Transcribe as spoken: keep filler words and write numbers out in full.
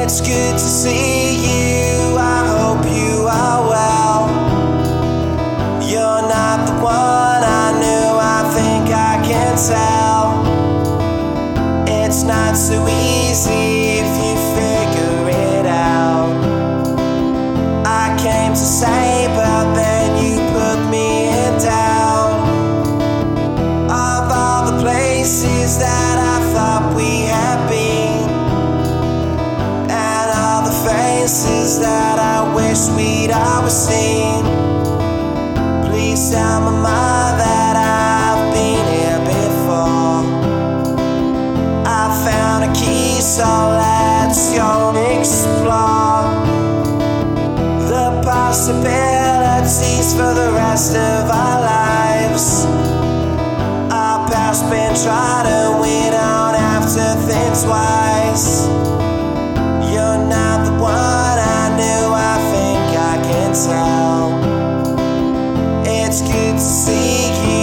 It's good to see you, I hope you are well. You're not the one I knew, I think I can tell. It's not so easy if you figure it out. I came to say, but then you put me in doubt. Of all the places that I thought we had been, and all the faces that I wish we'd always seen, please tell my mind that I've been here before. I found a key, so let's go explore the possibilities for the rest of our lives. Our past been trodden, we don't have to think twice. You're not the one I knew, I think I can tell. It's good to see you,